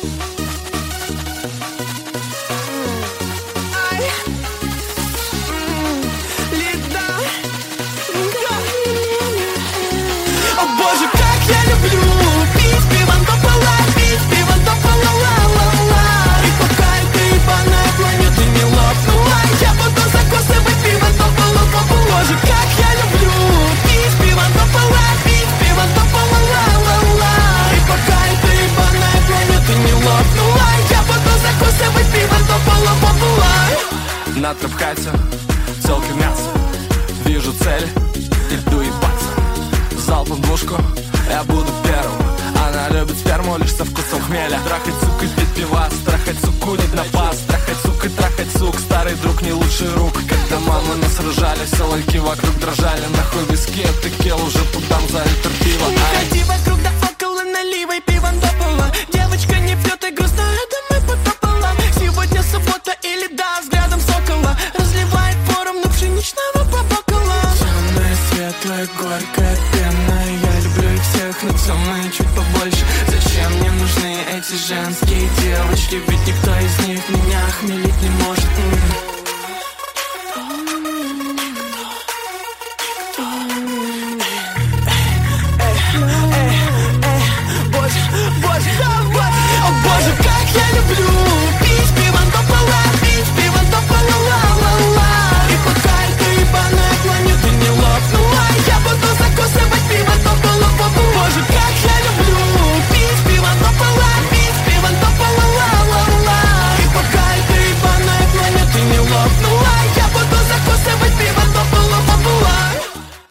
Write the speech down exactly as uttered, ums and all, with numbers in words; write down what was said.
О боже, как я люблю пить пиво пополам, пить пиво пополам, ла-ла-ла. И пока эта ебаная планета не лопнула, я буду закусывать пиво пополам, пополам. Боже, как я люблю пить пиво пополам, пить пиво пополам, ла-ла-ла. И пока эта ебаная планета не лопнула, я буду закусывать пиво пополам, пополам. На трэп-хате целка мясо, вижу цель, иду ебаться. Залпом двушку, я буду первым. Она любит сперму лишь со вкусом хмеля. Трахать, сука, пить пивас, трахать, суку, не на пас. Трахать, сука, трахать, сук, старый друг не лучший рук. Когда мамы нас рожали, все лайки вокруг дрожали. Нахуй виски, текил уже путам за литр пива. Не ходи вокруг да около, наливай пивом до пола. Девочка не пьет и грустно, это мы пополам. Сегодня суббота или да, взглядом сокола разливает форум на пшеничного по бокалам. Темная, светлая, горькая пена. Я люблю их всех, но темные чуть побольше. Зачем мне нужны эти женские девочки? Ведь никто из них меня хмелить не может. М-м.